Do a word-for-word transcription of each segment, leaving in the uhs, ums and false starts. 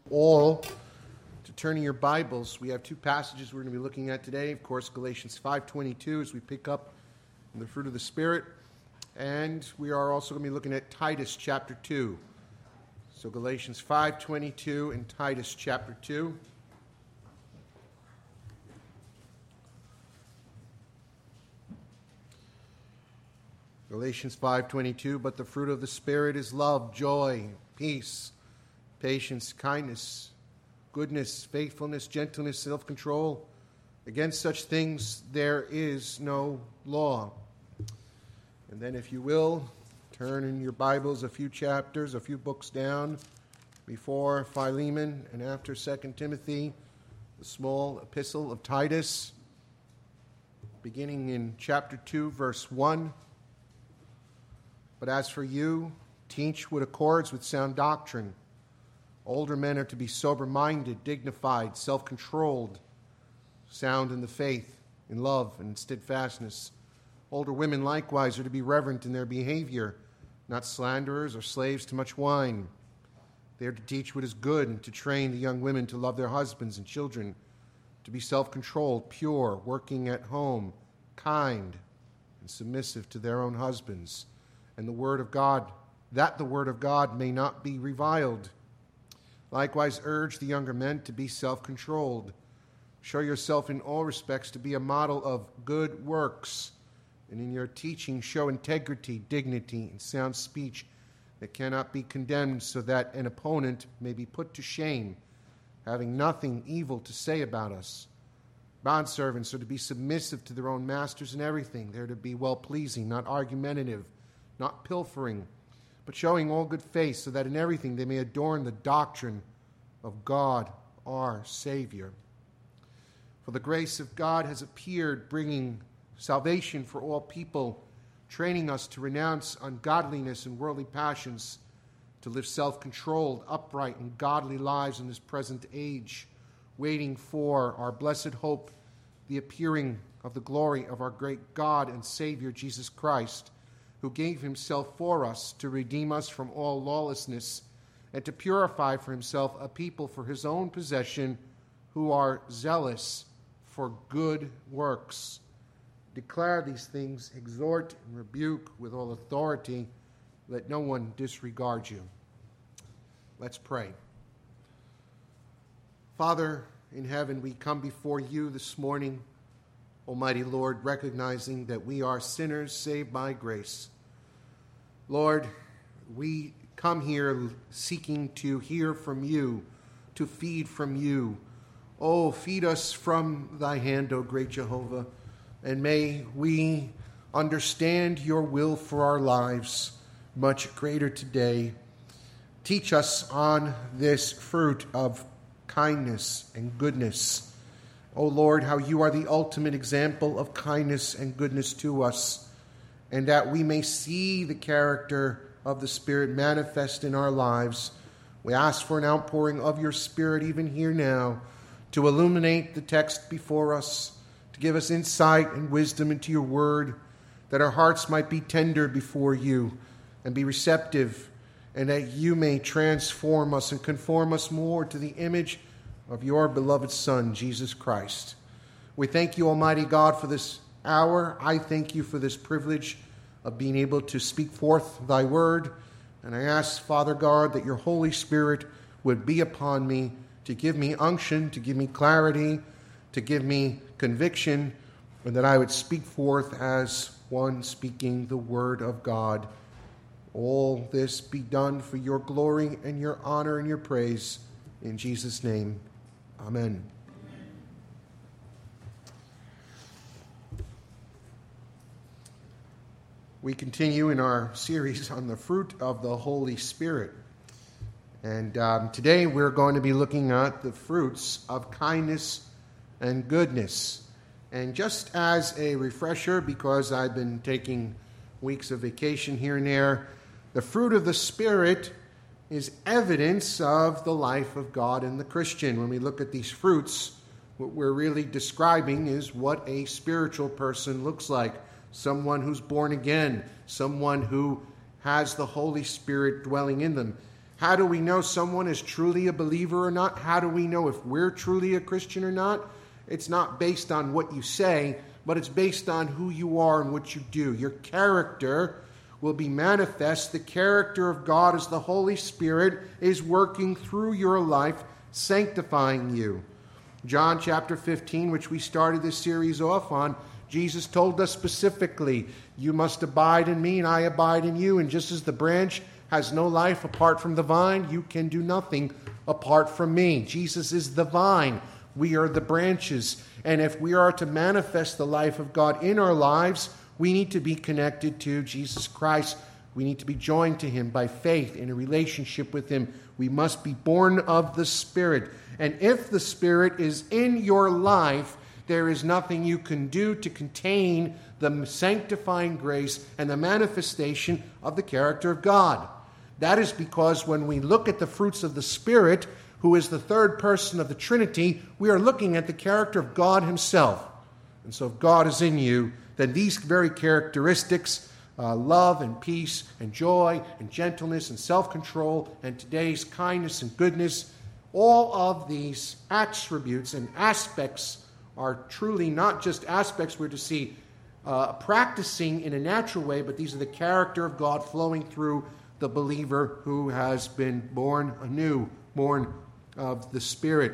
all to turn in your Bibles. We have two passages we're going to be looking at today. Of course, Galatians five twenty-two as we pick up the fruit of the Spirit. And we are also going to be looking at Titus chapter two. So Galatians five twenty-two and Titus chapter two. Galatians five twenty-two, but the fruit of the Spirit is love, joy, peace, patience, kindness, goodness, faithfulness, gentleness, self-control. Against such things there is no law. And then if you will, turn in your Bibles a few chapters, a few books down before Philemon and after Second Timothy, the small epistle of Titus, beginning in chapter two, verse one. But as for you, teach what accords with sound doctrine. Older men are to be sober-minded, dignified, self-controlled, sound in the faith, in love, and in steadfastness. Older women likewise are to be reverent in their behavior, not slanderers or slaves to much wine. They are to teach what is good and to train the young women to love their husbands and children, to be self-controlled, pure, working at home, kind, and submissive to their own husbands. And the word of God, that the word of God may not be reviled. Likewise, urge the younger men to be self-controlled. Show yourself in all respects to be a model of good works, and in your teaching show integrity, dignity, and sound speech that cannot be condemned, so that an opponent may be put to shame, having nothing evil to say about us. Bondservants are to be submissive to their own masters in everything. They're to be well-pleasing, not argumentative, not pilfering, but showing all good faith, so that in everything they may adorn the doctrine of God our Savior. For the grace of God has appeared, bringing salvation for all people, training us to renounce ungodliness and worldly passions, to live self-controlled, upright, and godly lives in this present age, waiting for our blessed hope, the appearing of the glory of our great God and Savior, Jesus Christ, who gave himself for us to redeem us from all lawlessness and to purify for himself a people for his own possession who are zealous for good works. Declare these things, exhort and rebuke with all authority. Let no one disregard you. Let's pray. Father in heaven, we come before you this morning, Almighty Lord, recognizing that we are sinners saved by grace. Lord, we come here seeking to hear from you, to feed from you. Oh, feed us from thy hand, O great Jehovah, and may we understand your will for our lives much greater today. Teach us on this fruit of kindness and goodness. O Lord, how you are the ultimate example of kindness and goodness to us, and that we may see the character of the Spirit manifest in our lives. We ask for an outpouring of your Spirit even here now to illuminate the text before us, to give us insight and wisdom into your word, that our hearts might be tender before you and be receptive, and that you may transform us and conform us more to the image of your beloved Son, Jesus Christ. We thank you, Almighty God, for this hour. I thank you for this privilege of being able to speak forth thy word. And I ask, Father God, that your Holy Spirit would be upon me to give me unction, to give me clarity, to give me conviction, and that I would speak forth as one speaking the word of God. All this be done for your glory and your honor and your praise. In Jesus' name, amen. We continue in our series on the fruit of the Holy Spirit. And um, today we're going to be looking at the fruits of kindness and goodness. And just as a refresher, because I've been taking weeks of vacation here and there, the fruit of the Spirit is evidence of the life of God and the Christian. When we look at these fruits, what we're really describing is what a spiritual person looks like. Someone who's born again, someone who has the Holy Spirit dwelling in them. How do we know someone is truly a believer or not? How do we know if we're truly a Christian or not? It's not based on what you say, but it's based on who you are and what you do. Your character will be manifest. The character of God as the Holy Spirit is working through your life, sanctifying you. John chapter fifteen, which we started this series off on, Jesus told us specifically, you must abide in me and I abide in you. And just as the branch has no life apart from the vine, you can do nothing apart from me. Jesus is the vine. We are the branches. And if we are to manifest the life of God in our lives, we need to be connected to Jesus Christ. We need to be joined to him by faith in a relationship with him. We must be born of the Spirit. And if the Spirit is in your life, there is nothing you can do to contain the sanctifying grace and the manifestation of the character of God. That is because when we look at the fruits of the Spirit, who is the third person of the Trinity, we are looking at the character of God himself. And so if God is in you, then these very characteristics, uh, love and peace and joy and gentleness and self-control and today's kindness and goodness, all of these attributes and aspects are truly not just aspects we're to see uh, practicing in a natural way, but these are the character of God flowing through the believer who has been born anew, born of the Spirit.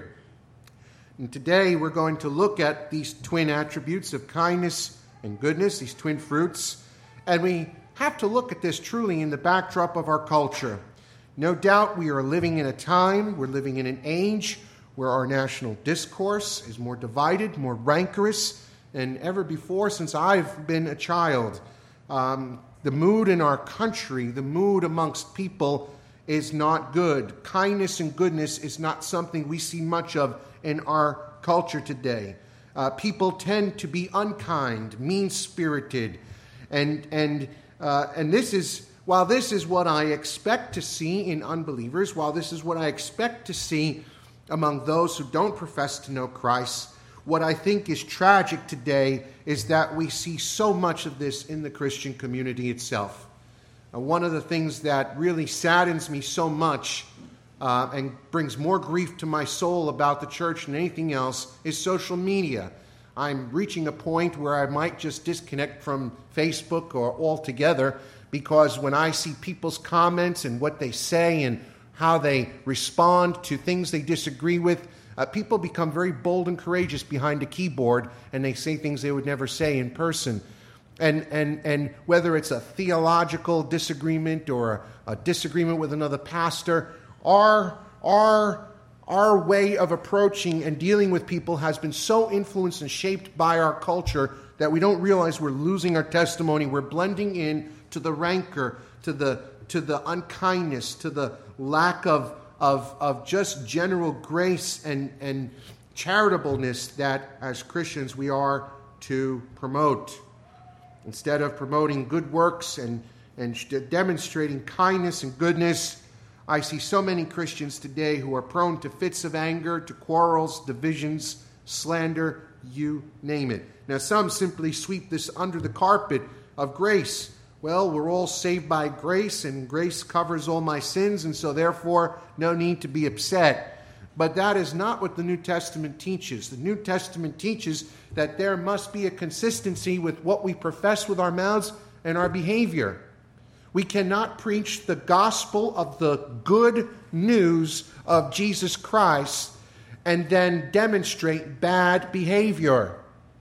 And today we're going to look at these twin attributes of kindness and goodness, these twin fruits, and we have to look at this truly in the backdrop of our culture. No doubt we are living in a time, we're living in an age where our national discourse is more divided, more rancorous than ever before since I've been a child. Um, the mood in our country, the mood amongst people is not good. Kindness and goodness is not something we see much of in our culture today. Uh, people tend to be unkind, mean-spirited, and and uh, and this is while this is what I expect to see in unbelievers, while this is what I expect to see among those who don't profess to know Christ, what I think is tragic today is that we see so much of this in the Christian community itself. Uh, one of the things that really saddens me so much uh, and brings more grief to my soul about the church than anything else is social media. I'm reaching a point where I might just disconnect from Facebook or altogether, because when I see people's comments and what they say and how they respond to things they disagree with, uh, people become very bold and courageous behind a keyboard, and they say things they would never say in person. And and and whether it's a theological disagreement or a, a disagreement with another pastor, our our our way of approaching and dealing with people has been so influenced and shaped by our culture that we don't realize we're losing our testimony. We're blending in to the rancor, to the to the unkindness, to the lack of of of just general grace and and charitableness that as Christians we are to promote. Instead of promoting good works and, and demonstrating kindness and goodness, I see so many Christians today who are prone to fits of anger, to quarrels, divisions, slander, you name it. Now, some simply sweep this under the carpet of grace. Well, we're all saved by grace, and grace covers all my sins, and so therefore no need to be upset. But that is not what the New Testament teaches. The New Testament teaches that there must be a consistency with what we profess with our mouths and our behavior. We cannot preach the gospel of the good news of Jesus Christ and then demonstrate bad behavior.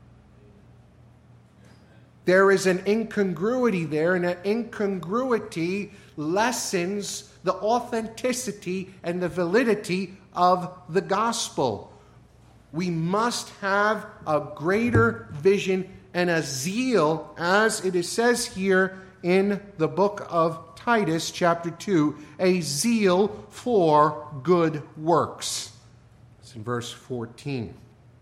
There is an incongruity there, and that incongruity lessens the authenticity and the validity of the gospel. We must have a greater vision and a zeal, as it says here in the book of Titus, chapter two, a zeal for good works. It's in verse fourteen.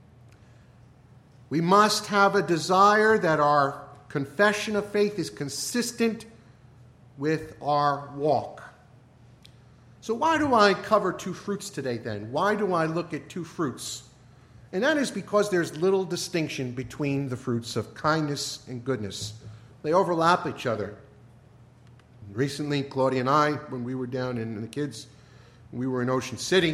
We must have a desire that our confession of faith is consistent with our walk. So why do I cover two fruits today then? Why do I look at two fruits? And that is because there's little distinction between the fruits of kindness and goodness. They overlap each other. Recently, Claudia and I, when we were down in, and the kids, we were in Ocean City,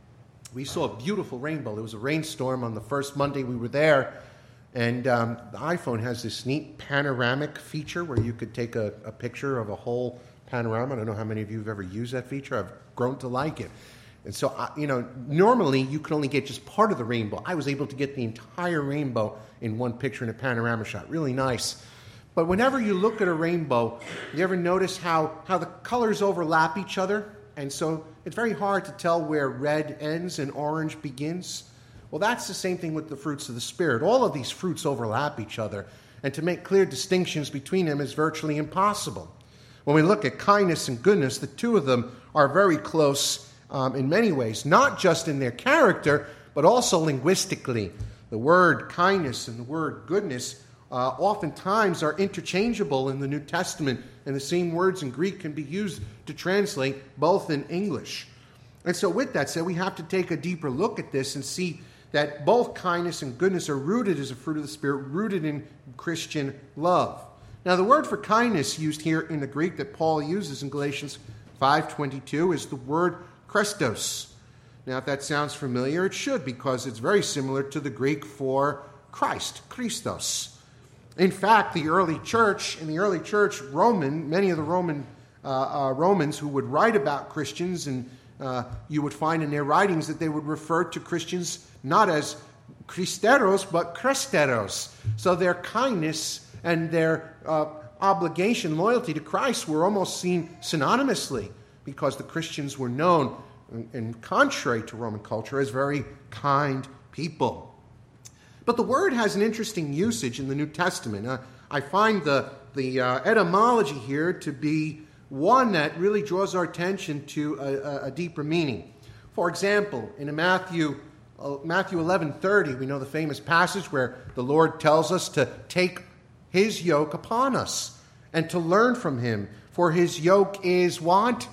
we saw a beautiful rainbow. There was a rainstorm on the first Monday we were there, and um, the iPhone has this neat panoramic feature where you could take a, a picture of a whole panorama. I don't know how many of you have ever used that feature. I've grown to like it. And so, I, you know, normally you can only get just part of the rainbow. I was able to get the entire rainbow in one picture in a panorama shot. Really nice. But whenever you look at a rainbow, you ever notice how, how the colors overlap each other? And so it's very hard to tell where red ends and orange begins. Well, that's the same thing with the fruits of the Spirit. All of these fruits overlap each other, and to make clear distinctions between them is virtually impossible. When we look at kindness and goodness, the two of them are very close um, in many ways, not just in their character, but also linguistically. The word kindness and the word goodness uh, oftentimes are interchangeable in the New Testament, and the same words in Greek can be used to translate both in English. And so with that said, we have to take a deeper look at this and see that both kindness and goodness are rooted as a fruit of the Spirit, rooted in Christian love. Now, the word for kindness used here in the Greek that Paul uses in Galatians five twenty-two is the word Christos. Now, if that sounds familiar, it should, because it's very similar to the Greek for Christ, Christos. In fact, the early church, in the early church, Roman, many of the Roman uh, uh, Romans who would write about Christians, and uh, you would find in their writings that they would refer to Christians not as Christeros, but Kresteros. So their kindness and their uh, obligation, loyalty to Christ were almost seen synonymously, because the Christians were known, and contrary to Roman culture, as very kind people. But the word has an interesting usage in the New Testament. Uh, I find the, the uh, etymology here to be one that really draws our attention to a, a deeper meaning. For example, in Matthew, uh, Matthew eleven thirty, we know the famous passage where the Lord tells us to take his yoke upon us and to learn from him. For his yoke is what?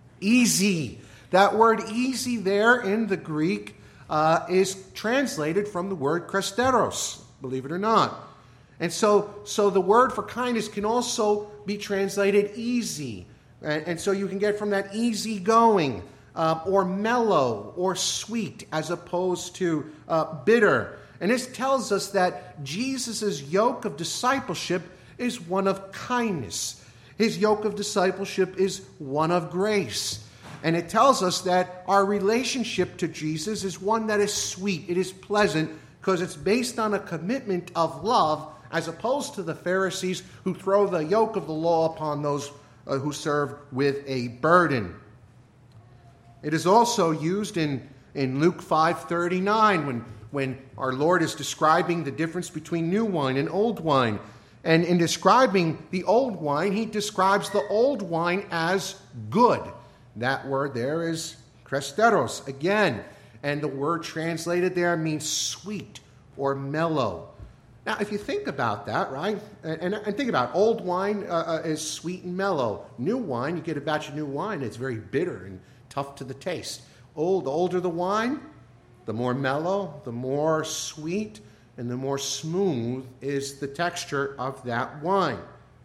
Easy. That word easy there in the Greek Uh, is translated from the word Kresteros, believe it or not. And so, so the word for kindness can also be translated easy. And, and so you can get from that easygoing, uh, or mellow, or sweet, as opposed to uh, bitter. And this tells us that Jesus' yoke of discipleship is one of kindness. His yoke of discipleship is one of grace. And it tells us that our relationship to Jesus is one that is sweet. It is pleasant because it's based on a commitment of love, as opposed to the Pharisees who throw the yoke of the law upon those uh, who serve with a burden. It is also used in, in Luke five thirty-nine when, when our Lord is describing the difference between new wine and old wine. And in describing the old wine, he describes the old wine as good. That word there is Kresteros again. And the word translated there means sweet or mellow. Now, if you think about that, right, and, and think about it, old wine uh, is sweet and mellow. New wine, you get a batch of new wine, it's very bitter and tough to the taste. Old, the older the wine, the more mellow, the more sweet, and the more smooth is the texture of that wine.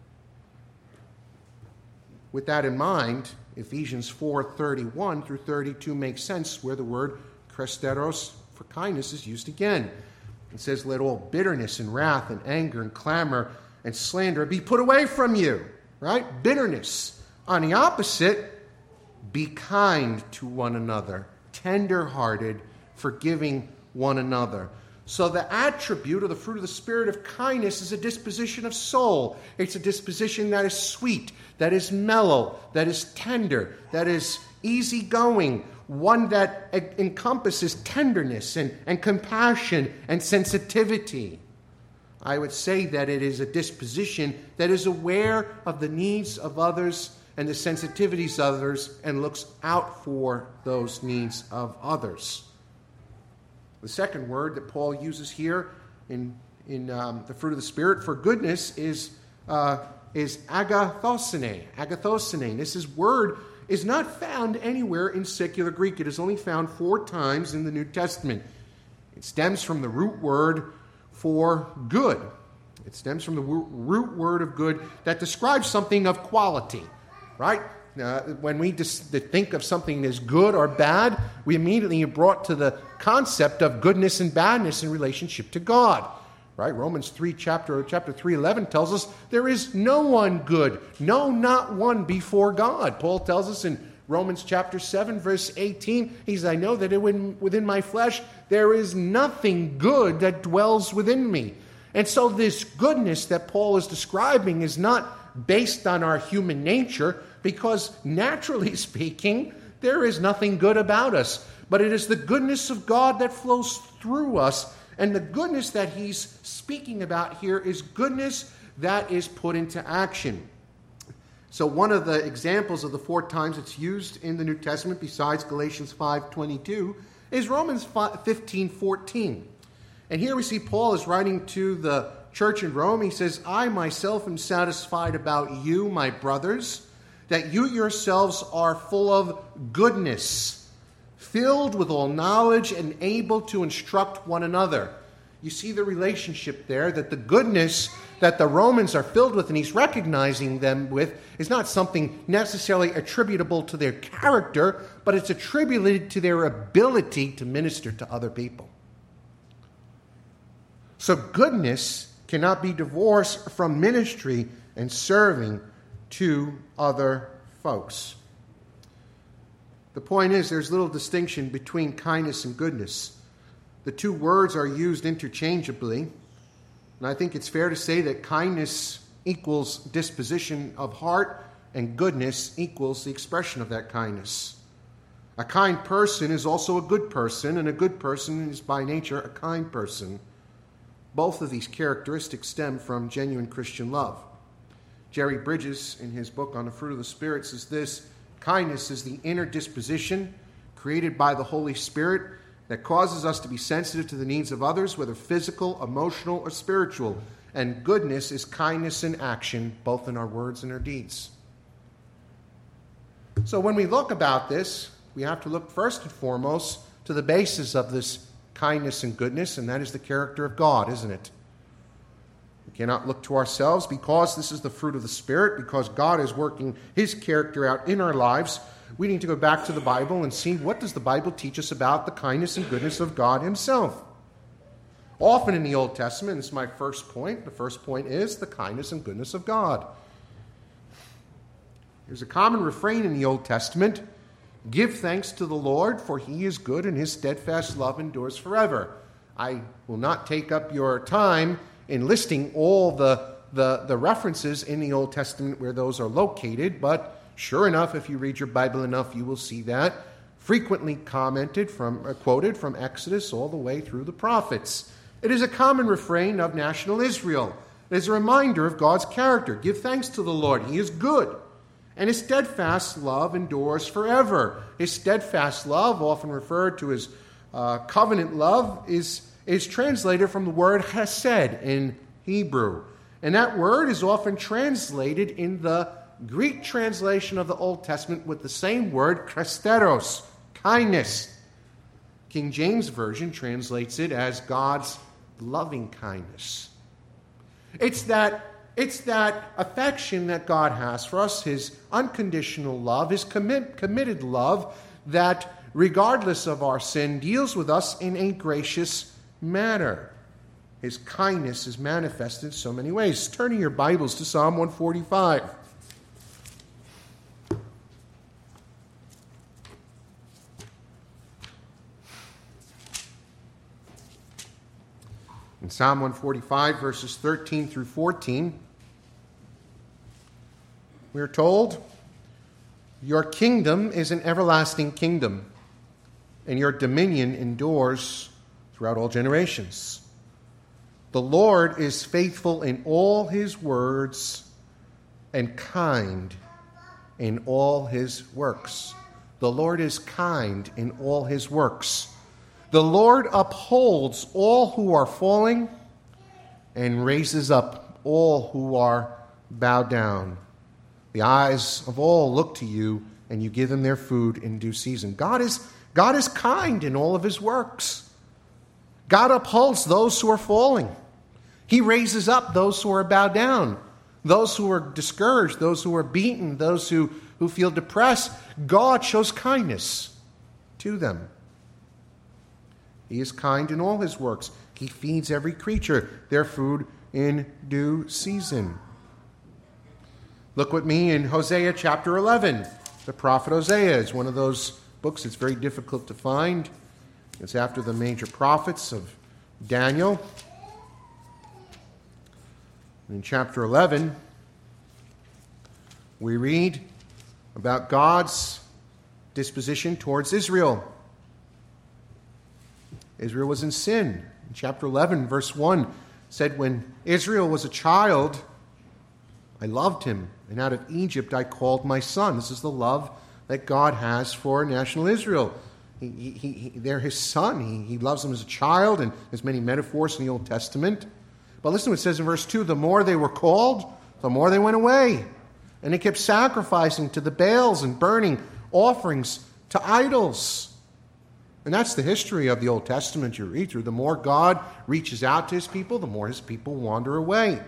With that in mind, Ephesians four thirty-one through thirty-two makes sense, where the word Kresteros for kindness is used again. It says, let all bitterness and wrath and anger and clamor and slander be put away from you. Right? Bitterness. On the opposite, be kind to one another, tender-hearted, forgiving one another. So the attribute or the fruit of the Spirit of kindness is a disposition of soul. It's a disposition that is sweet, that is mellow, that is tender, that is easygoing, one that encompasses tenderness and, and compassion and sensitivity. I would say that it is a disposition that is aware of the needs of others and the sensitivities of others and looks out for those needs of others. The second word that Paul uses here in, in um, the fruit of the Spirit for goodness is, uh, is agathosene. Agathosene. This is word is not found anywhere in secular Greek. It is only found four times in the New Testament. It stems from the root word for good. It stems from the root word of good that describes something of quality. right? Uh, when we just think of something as good or bad, we immediately are brought to the concept of goodness and badness in relationship to God. Right? Romans three, chapter, chapter three, eleven tells us there is no one good, no, not one before God. Paul tells us in Romans chapter seven, verse eighteen, he says, I know that it, within my flesh there is nothing good that dwells within me. And so this goodness that Paul is describing is not based on our human nature, because naturally speaking, there is nothing good about us. But it is the goodness of God that flows through us. And the goodness that he's speaking about here is goodness that is put into action. So one of the examples of the four times it's used in the New Testament, besides Galatians five twenty-two, is Romans fifteen fourteen. And here we see Paul is writing to the church in Rome. He says, I myself am satisfied about you, my brothers, that you yourselves are full of goodness, filled with all knowledge and able to instruct one another. You see the relationship there, that the goodness that the Romans are filled with and he's recognizing them with is not something necessarily attributable to their character, but it's attributed to their ability to minister to other people. So goodness cannot be divorced from ministry and serving to other folks. The point is, there's little distinction between kindness and goodness. The two words are used interchangeably, and I think it's fair to say that kindness equals disposition of heart, and goodness equals the expression of that kindness. A kind person is also a good person, and a good person is by nature a kind person. Both of these characteristics stem from genuine Christian love. Jerry Bridges, in his book on the fruit of the Spirit, says this: kindness is the inner disposition created by the Holy Spirit that causes us to be sensitive to the needs of others, whether physical, emotional, or spiritual. And goodness is kindness in action, both in our words and our deeds. So when we look about this, we have to look first and foremost to the basis of this kindness and goodness, and that is the character of God, isn't it? We cannot look to ourselves, because this is the fruit of the Spirit, because God is working his character out in our lives. We need to go back to the Bible and see, what does the Bible teach us about the kindness and goodness of God himself? Often in the Old Testament, this is my first point, the first point is the kindness and goodness of God. There's a common refrain in the Old Testament: give thanks to the Lord, for he is good and his steadfast love endures forever. I will not take up your time in listing all the, the, the references in the Old Testament where those are located, but sure enough, if you read your Bible enough, you will see that frequently commented from, uh, quoted from Exodus all the way through the prophets. It is a common refrain of national Israel. It is a reminder of God's character. Give thanks to the Lord. He is good, and his steadfast love endures forever. His steadfast love, often referred to as uh, covenant love, is is translated from the word hesed in Hebrew. And that word is often translated in the Greek translation of the Old Testament with the same word, chresteros, kindness. King James Version translates it as God's loving kindness. It's that, it's that affection that God has for us, his unconditional love, his commit, committed love, that regardless of our sin, deals with us in a gracious manner. His kindness is manifested in so many ways. Turning your Bibles to Psalm one forty-five. In Psalm one forty-five, verses thirteen through fourteen, we are told, your kingdom is an everlasting kingdom, and your dominion endures throughout all generations. The Lord is faithful in all his words and kind in all his works. The Lord is kind in all his works. The Lord upholds all who are falling and raises up all who are bowed down. The eyes of all look to you, and you give them their food in due season. God is, God is kind in all of his works. God upholds those who are falling. He raises up those who are bowed down, those who are discouraged, those who are beaten, those who, who feel depressed, God shows kindness to them. He is kind in all his works. He feeds every creature their food in due season. Look with me in Hosea chapter eleven. The prophet Hosea is one of those books that's very difficult to find. It's after the major prophets of Daniel. In chapter eleven, we read about God's disposition towards Israel. Israel was in sin. In chapter eleven, verse one, said, when Israel was a child, I loved him, and out of Egypt I called my son. This is the love that God has for national Israel. He, he, he, they're his son. He, he loves them as a child, and there's many metaphors in the Old Testament. But listen to what it says in verse two, the more they were called, the more they went away. And they kept sacrificing to the Baals and burning offerings to idols. And that's the history of the Old Testament you read through. The more God reaches out to his people, the more his people wander away.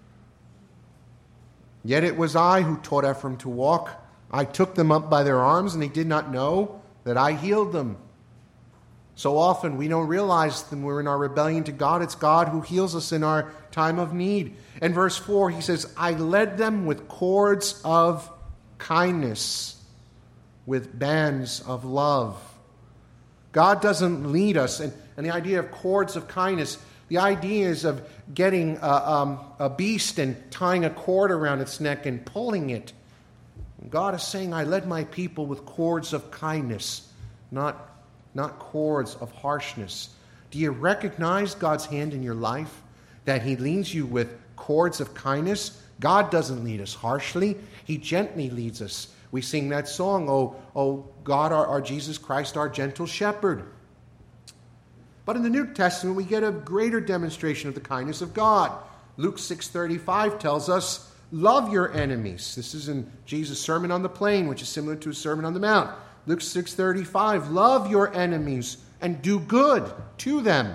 Yet it was I who taught Ephraim to walk. I took them up by their arms, and they did not know that I healed them. So often we don't realize that when we're in our rebellion to God, it's God who heals us in our time of need. In verse four, he says, I led them with cords of kindness, with bands of love. God doesn't lead us. And, and the idea of cords of kindness, the idea is of getting a, um, a beast and tying a cord around its neck and pulling it. And God is saying, I led my people with cords of kindness, not, not cords of harshness. Do you recognize God's hand in your life? That he leads you with cords of kindness? God doesn't lead us harshly. He gently leads us. We sing that song, Oh, oh God, our, our Jesus Christ, our gentle shepherd. But in the New Testament, we get a greater demonstration of the kindness of God. Luke six thirty-five tells us, love your enemies. This is in Jesus' Sermon on the Plain, which is similar to a Sermon on the Mount. Luke six thirty-five, love your enemies and do good to them.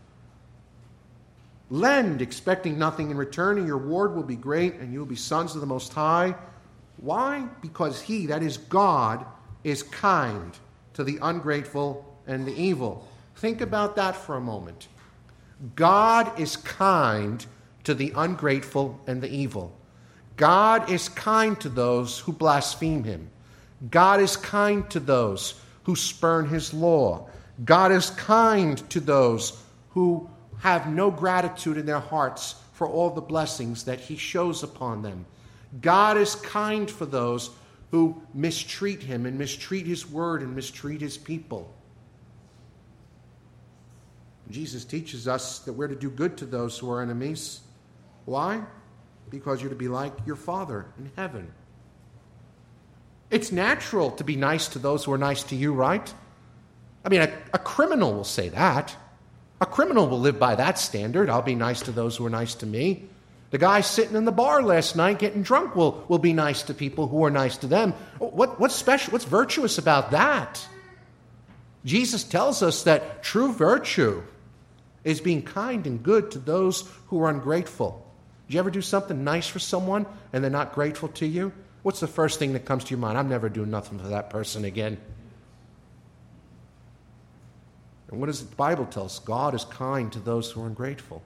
Lend, expecting nothing in return, and your reward will be great, and you will be sons of the Most High. Why? Because he, that is God, is kind to the ungrateful and the evil. Think about that for a moment. God is kind to the ungrateful and the evil. God is kind to those who blaspheme him. God is kind to those who spurn his law. God is kind to those who have no gratitude in their hearts for all the blessings that he shows upon them. God is kind for those who mistreat him and mistreat his word and mistreat his people. Jesus teaches us that we're to do good to those who are enemies. Why? Because you're to be like your Father in heaven. It's natural to be nice to those who are nice to you, right? I mean, a, a criminal will say that. A criminal will live by that standard. I'll be nice to those who are nice to me. The guy sitting in the bar last night getting drunk will, will be nice to people who are nice to them. What, what's special? What's virtuous about that? Jesus tells us that true virtue is being kind and good to those who are ungrateful. Did you ever do something nice for someone and they're not grateful to you? What's the first thing that comes to your mind? I'm never doing nothing for that person again. And what does the Bible tell us? God is kind to those who are ungrateful.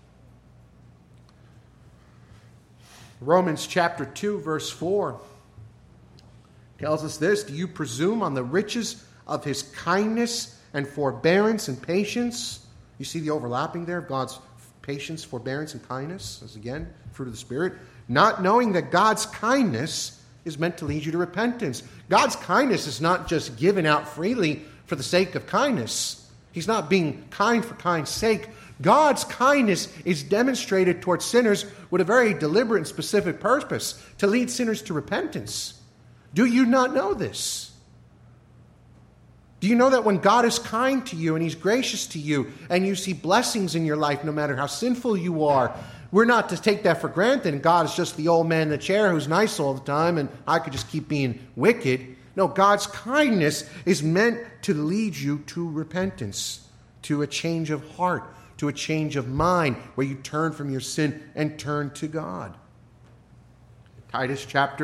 Romans chapter two, verse four tells us this, do you presume on the riches of his kindness and forbearance and patience? You see the overlapping there of God's patience, forbearance, and kindness, as again, fruit of the Spirit. Not knowing that God's kindness is meant to lead you to repentance. God's kindness is not just given out freely for the sake of kindness. He's not being kind for kind's sake. God's kindness is demonstrated towards sinners with a very deliberate and specific purpose, to lead sinners to repentance. Do you not know this? Do you know that when God is kind to you and he's gracious to you and you see blessings in your life, no matter how sinful you are, we're not to take that for granted and God is just the old man in the chair who's nice all the time and I could just keep being wicked. No, God's kindness is meant to lead you to repentance, to a change of heart, to a change of mind, where you turn from your sin and turn to God. Titus chapter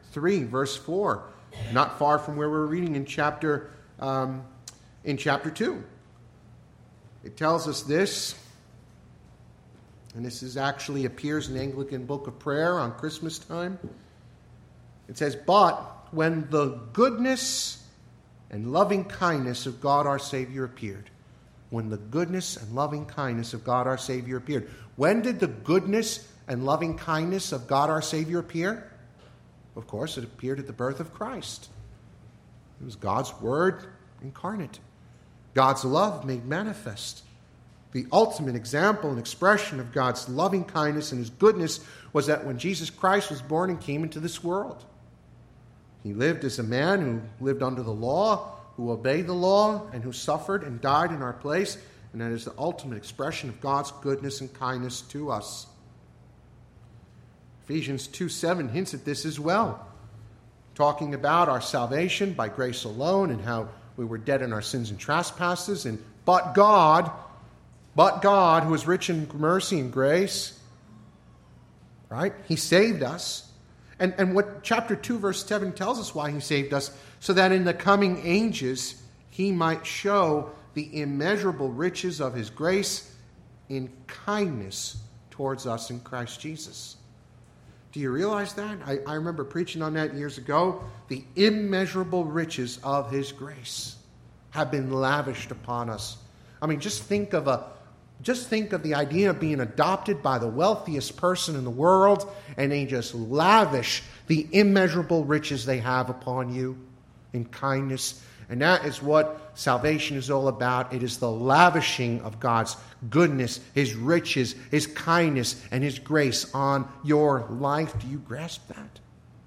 three, verse four, not far from where we're reading in chapter um, in chapter two. It tells us this, and this is actually appears in the Anglican Book of Prayer on Christmas time. It says, "But when the goodness and loving kindness of God our Savior appeared." When the goodness and loving kindness of God our Savior appeared. When did the goodness and loving kindness of God our Savior appear? Of course, it appeared at the birth of Christ. It was God's Word incarnate. God's love made manifest. The ultimate example and expression of God's loving kindness and His goodness was that when Jesus Christ was born and came into this world, He lived as a man who lived under the law, who obeyed the law, and who suffered and died in our place, and that is the ultimate expression of God's goodness and kindness to us. Ephesians two seven hints at this as well, talking about our salvation by grace alone and how we were dead in our sins and trespasses, and but God, but God, who is rich in mercy and grace, right? He saved us. And, and what chapter two, verse seven tells us why He saved us, so that in the coming ages He might show the immeasurable riches of His grace in kindness towards us in Christ Jesus. Do you realize that? I, I remember preaching on that years ago. The immeasurable riches of His grace have been lavished upon us. I mean, just think of a Just think of the idea of being adopted by the wealthiest person in the world, and they just lavish the immeasurable riches they have upon you in kindness. And that is what salvation is all about. It is the lavishing of God's goodness, His riches, His kindness, and His grace on your life. Do you grasp that?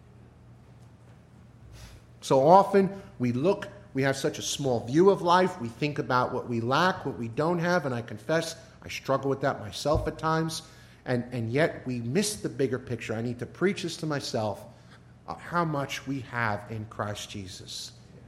So often we look We have such a small view of life. We think about what we lack, what we don't have, and I confess I struggle with that myself at times. And, and yet we miss the bigger picture. I need to preach this to myself, of how much we have in Christ Jesus.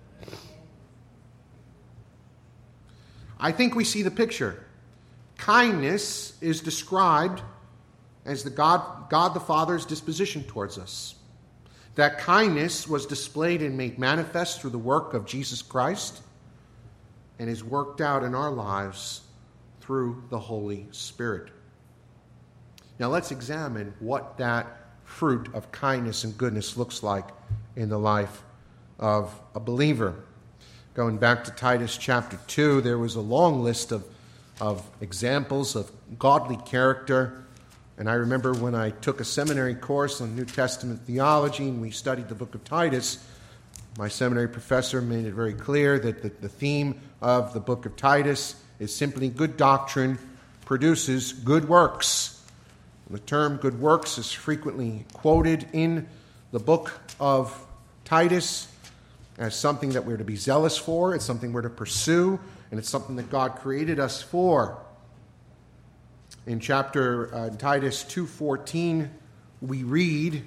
I think we see the picture. Kindness is described as the God, God the Father's disposition towards us. That kindness was displayed and made manifest through the work of Jesus Christ and is worked out in our lives through the Holy Spirit. Now let's examine what that fruit of kindness and goodness looks like in the life of a believer. Going back to Titus chapter two, there was a long list of, of examples of godly character. And I remember when I took a seminary course on New Testament theology and we studied the book of Titus, my seminary professor made it very clear that the, the theme of the book of Titus is simply good doctrine produces good works. The term good works is frequently quoted in the book of Titus as something that we're to be zealous for, it's something we're to pursue, and it's something that God created us for. In chapter uh, Titus two fourteen, we read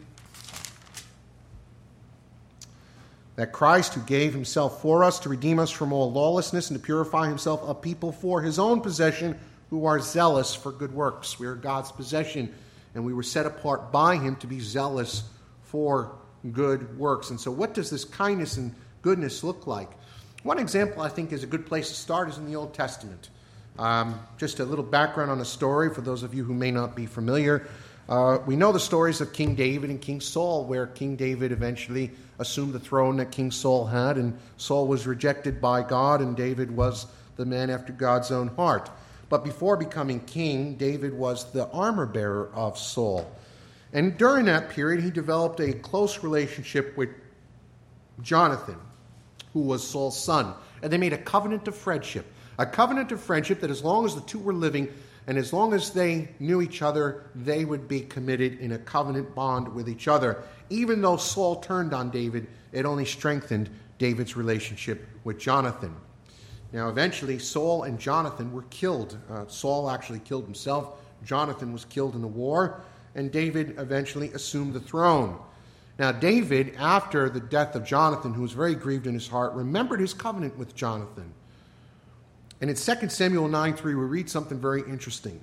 that Christ, who gave Himself for us to redeem us from all lawlessness and to purify Himself a people for His own possession, who are zealous for good works. We are God's possession, and we were set apart by Him to be zealous for good works. And so what does this kindness and goodness look like? One example I think is a good place to start is in the Old Testament. Um, just a little background on the story for those of you who may not be familiar. Uh, we know the stories of King David and King Saul, where King David eventually assumed the throne that King Saul had, and Saul was rejected by God, and David was the man after God's own heart. But before becoming king, David was the armor bearer of Saul. And during that period, he developed a close relationship with Jonathan, who was Saul's son. And they made a covenant of friendship. A covenant of friendship that as long as the two were living and as long as they knew each other, they would be committed in a covenant bond with each other. Even though Saul turned on David, it only strengthened David's relationship with Jonathan. Now, eventually, Saul and Jonathan were killed. Uh, Saul actually killed himself. Jonathan was killed in a war, and David eventually assumed the throne. Now, David, after the death of Jonathan, who was very grieved in his heart, remembered his covenant with Jonathan. And in Second Samuel nine three, we read something very interesting.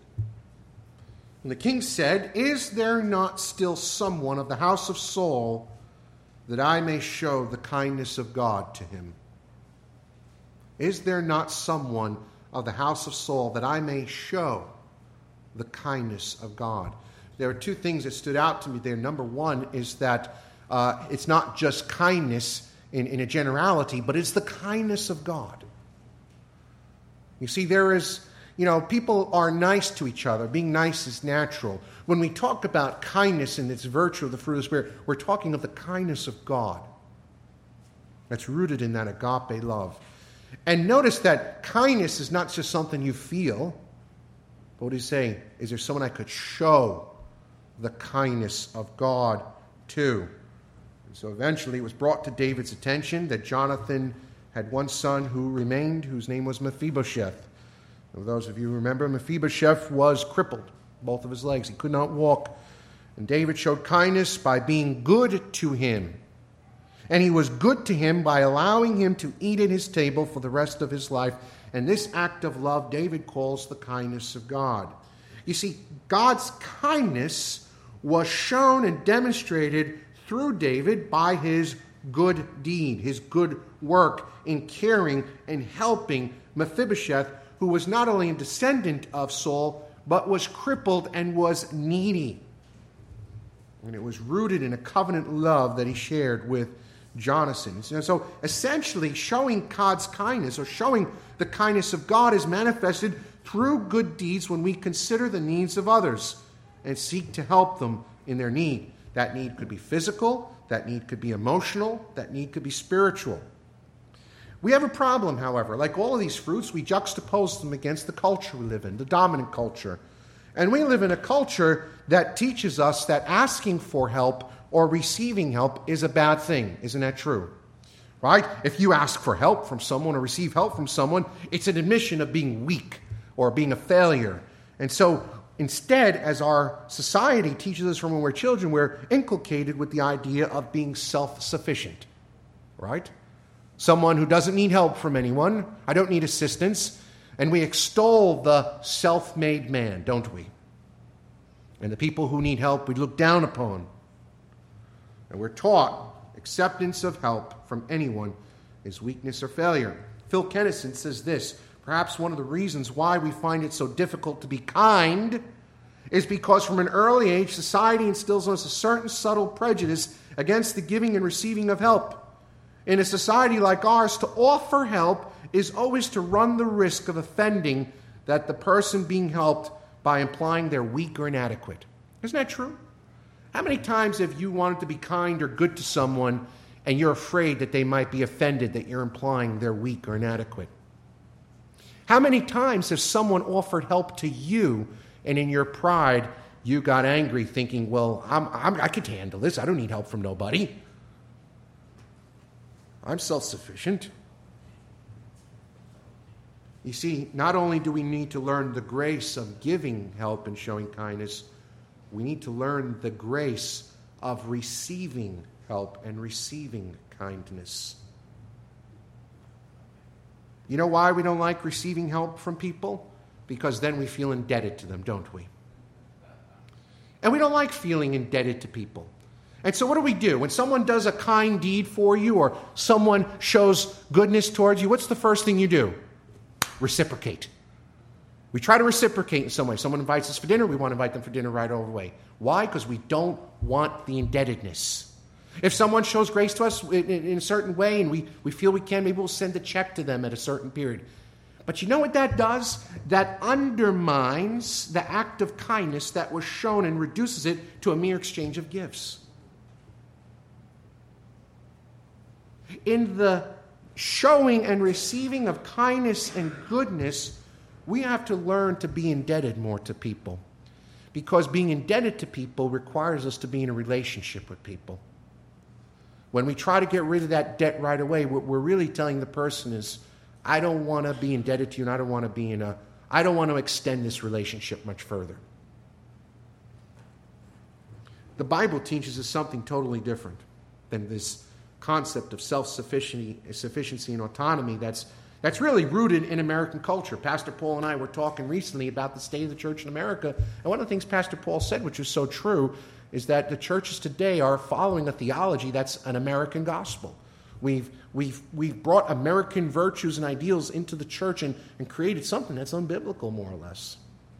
And the king said, "Is there not still someone of the house of Saul that I may show the kindness of God to him? Is there not someone of the house of Saul that I may show the kindness of God? There are two things that stood out to me there. Number one is that uh, it's not just kindness in, in a generality, but it's the kindness of God. You see, there is, you know, people are nice to each other. Being nice is natural. When we talk about kindness and its virtue of the fruit of the Spirit, we're talking of the kindness of God that's rooted in that agape love. And notice that kindness is not just something you feel, but what he's saying is there someone I could show the kindness of God to. And so eventually it was brought to David's attention that Jonathan had one son who remained, whose name was Mephibosheth. And those of you who remember, Mephibosheth was crippled, both of his legs. He could not walk. And David showed kindness by being good to him. And he was good to him by allowing him to eat at his table for the rest of his life. And this act of love David calls the kindness of God. You see, God's kindness was shown and demonstrated through David by his good deed, his good work in caring and helping Mephibosheth, who was not only a descendant of Saul, but was crippled and was needy. And it was rooted in a covenant love that he shared with Jonathan. So essentially, showing God's kindness or showing the kindness of God is manifested through good deeds when we consider the needs of others and seek to help them in their need. That need could be physical, that need could be emotional, that need could be spiritual. We have a problem, however. Like all of these fruits, we juxtapose them against the culture we live in, the dominant culture. And we live in a culture that teaches us that asking for help or receiving help is a bad thing. Isn't that true? Right? If you ask for help from someone or receive help from someone, it's an admission of being weak or being a failure. And so instead, as our society teaches us from when we're children, we're inculcated with the idea of being self-sufficient. Right? Someone who doesn't need help from anyone. I don't need assistance. And we extol the self-made man, don't we? And the people who need help we look down upon. And we're taught acceptance of help from anyone is weakness or failure. Phil Kennison says this: perhaps one of the reasons why we find it so difficult to be kind is because from an early age, society instills in us a certain subtle prejudice against the giving and receiving of help. In a society like ours, to offer help is always to run the risk of offending that the person being helped by implying they're weak or inadequate. Isn't that true? How many times have you wanted to be kind or good to someone and you're afraid that they might be offended that you're implying they're weak or inadequate? How many times has someone offered help to you and in your pride you got angry thinking, well, I'm, I'm, I could handle this. I don't need help from nobody. I'm self-sufficient. You see, not only do we need to learn the grace of giving help and showing kindness, we need to learn the grace of receiving help and receiving kindness. You know why we don't like receiving help from people? Because then we feel indebted to them, don't we? And we don't like feeling indebted to people. And so what do we do? When someone does a kind deed for you or someone shows goodness towards you, what's the first thing you do? Reciprocate. We try to reciprocate in some way. Someone invites us for dinner, we want to invite them for dinner right away. Why? Because we don't want the indebtedness. If someone shows grace to us in, in, in a certain way and we, we feel we can, maybe we'll send a check to them at a certain period. But you know what that does? That undermines the act of kindness that was shown and reduces it to a mere exchange of gifts. In the showing and receiving of kindness and goodness, we have to learn to be indebted more to people. Because being indebted to people requires us to be in a relationship with people. When we try to get rid of that debt right away, what we're really telling the person is, I don't want to be indebted to you, and I don't want to be in a, I don't want to extend this relationship much further. The Bible teaches us something totally different than this concept of self-sufficiency sufficiency and autonomy that's that's really rooted in American culture. Pastor Paul and I were talking recently about the state of the church in America, and one of the things Pastor Paul said, which was so true, is that the churches today are following a theology that's an American gospel. We've, we've, we've brought American virtues and ideals into the church and, and created something that's unbiblical, more or less.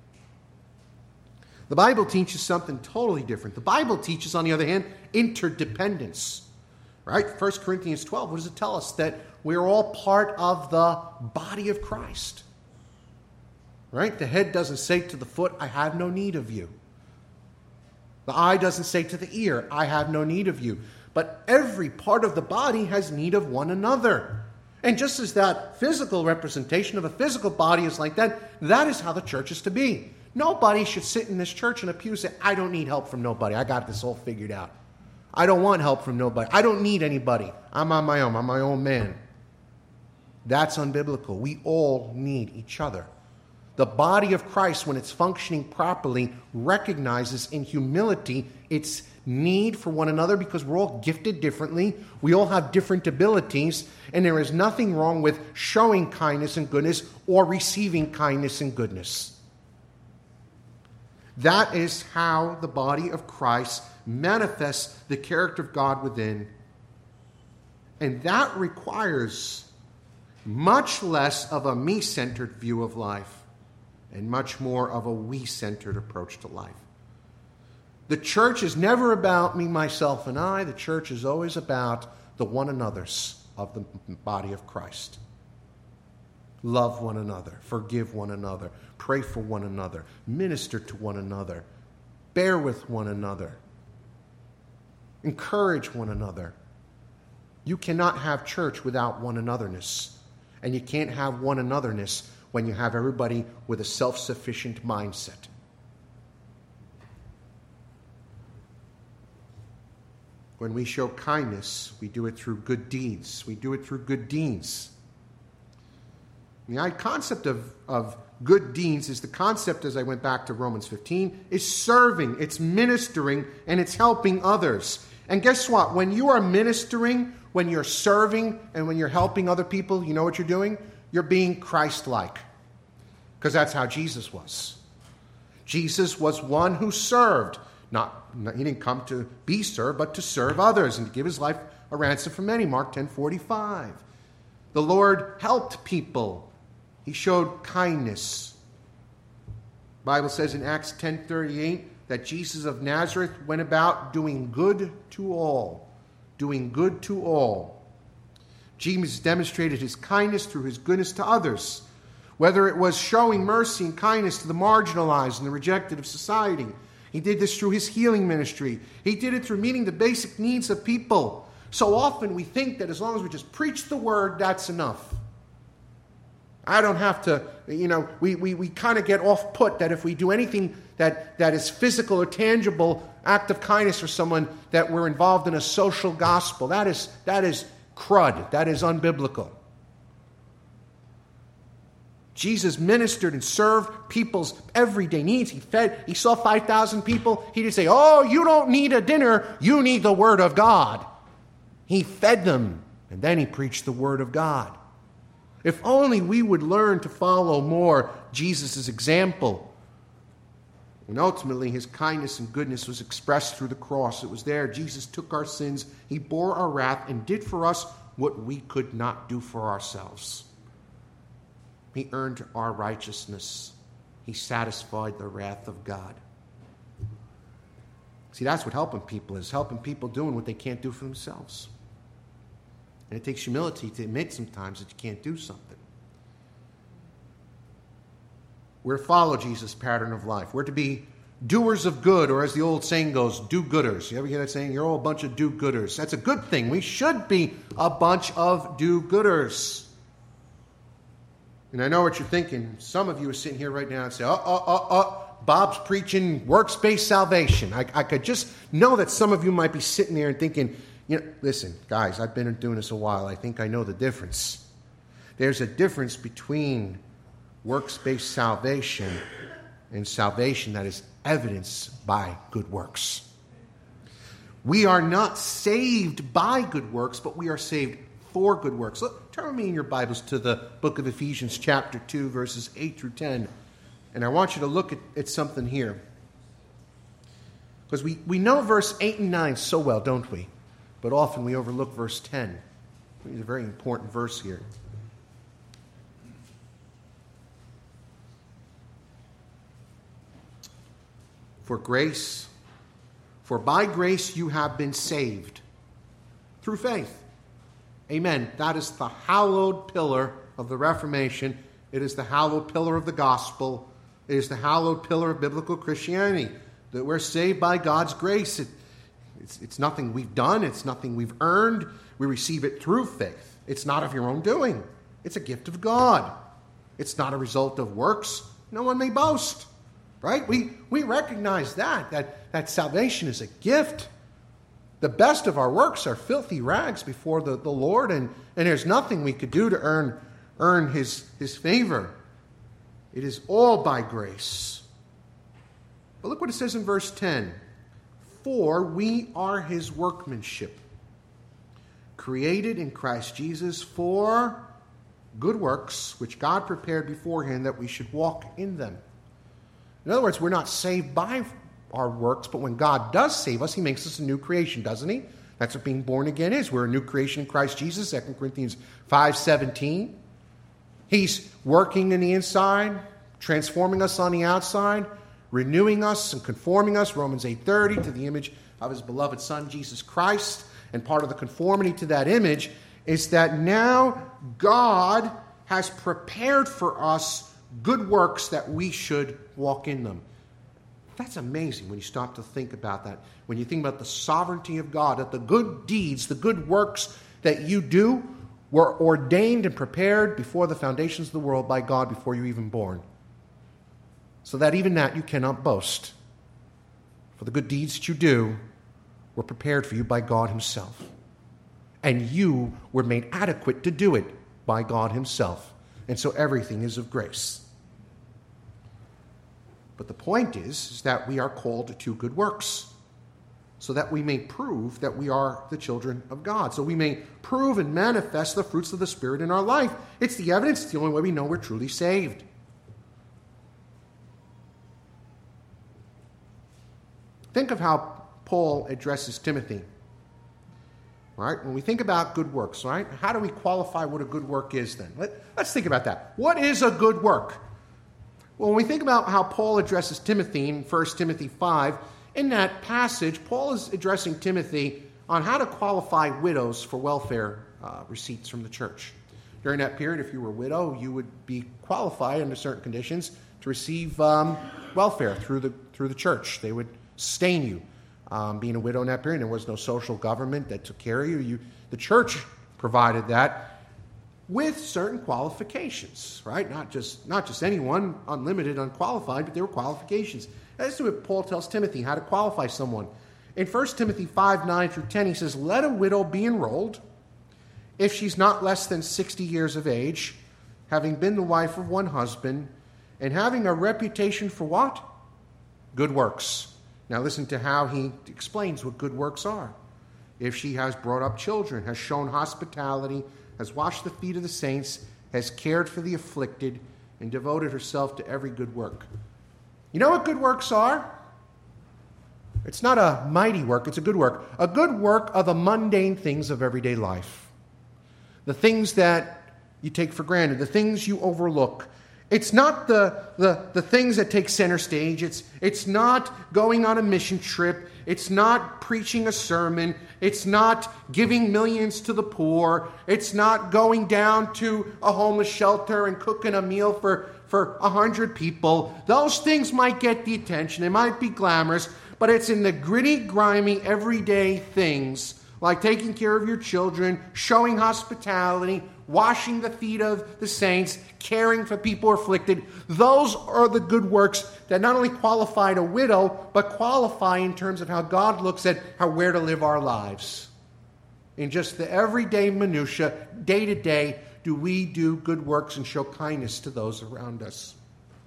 The Bible teaches something totally different. The Bible teaches, on the other hand, interdependence. Right? First Corinthians twelve, what does it tell us? That we're all part of the body of Christ. Right? The head doesn't say to the foot, I have no need of you. The eye doesn't say to the ear, I have no need of you. But every part of the body has need of one another. And just as that physical representation of a physical body is like that, that is how the church is to be. Nobody should sit in this church in a pew and say, I don't need help from nobody. I got this all figured out. I don't want help from nobody. I don't need anybody. I'm on my own. I'm my own man. That's unbiblical. We all need each other. The body of Christ, when it's functioning properly, recognizes in humility its need for one another because we're all gifted differently. We all have different abilities, and there is nothing wrong with showing kindness and goodness or receiving kindness and goodness. That is how the body of Christ manifests the character of God within. And that requires much less of a me-centered view of life and much more of a we-centered approach to life. The church is never about me, myself, and I. The church is always about the one another's of the body of Christ. Love one another, forgive one another, pray for one another, minister to one another, bear with one another, encourage one another. You cannot have church without one anotherness, and you can't have one anotherness when you have everybody with a self-sufficient mindset. When we show kindness, we do it through good deeds. We do it through good deeds. The concept of, of good deeds is the concept, as I went back to Romans fifteen, is serving, it's ministering, and it's helping others. And guess what? When you are ministering, when you're serving, and when you're helping other people, you know what you're doing? You're being Christ-like. Because that's how Jesus was. Jesus was one who served. Not, he didn't come to be served, but to serve others and to give his life a ransom for many. Mark ten forty-five. The Lord helped people. He showed kindness. The Bible says in Acts ten thirty-eight that Jesus of Nazareth went about doing good to all. Doing good to all. Jesus demonstrated his kindness through his goodness to others. Whether it was showing mercy and kindness to the marginalized and the rejected of society. He did this through his healing ministry. He did it through meeting the basic needs of people. So often we think that as long as we just preach the word, that's enough. I don't have to, you know, we, we, we kind of get off put that if we do anything that, that is physical or tangible, act of kindness for someone, that we're involved in a social gospel. That is, that is crud. That is unbiblical. Jesus ministered and served people's everyday needs. He fed, he saw five thousand people. He didn't say, oh, you don't need a dinner. You need the Word of God. He fed them, and then he preached the Word of God. If only we would learn to follow more Jesus' example. And ultimately, his kindness and goodness was expressed through the cross. It was there. Jesus took our sins. He bore our wrath and did for us what we could not do for ourselves. He earned our righteousness. He satisfied the wrath of God. See, that's what helping people is. Helping people doing what they can't do for themselves. And it takes humility to admit sometimes that you can't do something. We're to follow Jesus' pattern of life. We're to be doers of good, or as the old saying goes, do-gooders. You ever hear that saying? You're all a bunch of do-gooders. That's a good thing. We should be a bunch of do-gooders. And I know what you're thinking. Some of you are sitting here right now and say, oh, oh, oh, oh, Bob's preaching works-based salvation. I, I could just know that some of you might be sitting there and thinking, you know, listen, guys, I've been doing this a while. I think I know the difference. There's a difference between works-based salvation and salvation that is evidenced by good works. We are not saved by good works, but we are saved for good works. Look, turn with me in your Bibles to the book of Ephesians chapter two, verses eight through ten. And I want you to look at, at something here. Because we, we know verse eight and nine so well, don't we? But often we overlook verse ten. It's a very important verse here. For grace, for by grace you have been saved through faith. Amen. That is the hallowed pillar of the Reformation. It is the hallowed pillar of the gospel. It is the hallowed pillar of biblical Christianity. That we're saved by God's grace. It, it's, it's nothing we've done. It's nothing we've earned. We receive it through faith. It's not of your own doing. It's a gift of God. It's not a result of works. No one may boast. Right? We, we recognize that, that, that salvation is a gift. The best of our works are filthy rags before the, the Lord, and, and there's nothing we could do to earn, earn his, his favor. It is all by grace. But look what it says in verse ten. For we are his workmanship, created in Christ Jesus for good works, which God prepared beforehand that we should walk in them. In other words, we're not saved by our works, but when God does save us, he makes us a new creation, doesn't he? That's what being born again is. We're a new creation in Christ Jesus, Second Corinthians five seventeen. He's working in the inside, transforming us on the outside, renewing us and conforming us, Romans eight thirty, to the image of his beloved Son, Jesus Christ. And part of the conformity to that image is that now God has prepared for us good works that we should walk in them. That's amazing when you stop to think about that. When you think about the sovereignty of God, that the good deeds, the good works that you do were ordained and prepared before the foundations of the world by God before you were even born. So that even that you cannot boast. For the good deeds that you do were prepared for you by God himself. And you were made adequate to do it by God himself. And so everything is of grace. But the point is, is that we are called to good works so that we may prove that we are the children of God. So we may prove and manifest the fruits of the Spirit in our life. It's the evidence. It's the only way we know we're truly saved. Think of how Paul addresses Timothy. All right? When we think about good works, right? How do we qualify what a good work is then? Let, let's think about that. What is a good work? Well, when we think about how Paul addresses Timothy in First Timothy five, in that passage, Paul is addressing Timothy on how to qualify widows for welfare uh, receipts from the church. During that period, if you were a widow, you would be qualified under certain conditions to receive um, welfare through the through the church. They would sustain you. Um, being a widow in that period, there was no social government that took care of you. you. The church provided that with certain qualifications, right? Not just not just anyone, unlimited, unqualified, but there were qualifications. That's what Paul tells Timothy, how to qualify someone. In First Timothy five, nine through ten, he says, let a widow be enrolled if she's not less than sixty years of age, having been the wife of one husband, and having a reputation for what? Good works. Now listen to how he explains what good works are. If she has brought up children, has shown hospitality, has washed the feet of the saints, has cared for the afflicted, and devoted herself to every good work. You know what good works are? It's not a mighty work, it's a good work. A good work are the mundane things of everyday life. The things that you take for granted, the things you overlook. It's not the, the, the things that take center stage. It's, it's not going on a mission trip. It's not preaching a sermon. It's not giving millions to the poor. It's not going down to a homeless shelter and cooking a meal for, for a hundred people. Those things might get the attention. They might be glamorous, but it's in the gritty, grimy, everyday things like taking care of your children, showing hospitality, washing the feet of the saints, caring for people afflicted. Those are the good works that not only qualify a widow, but qualify in terms of how God looks at how we're to live our lives. In just the everyday minutia, day to day, do we do good works and show kindness to those around us.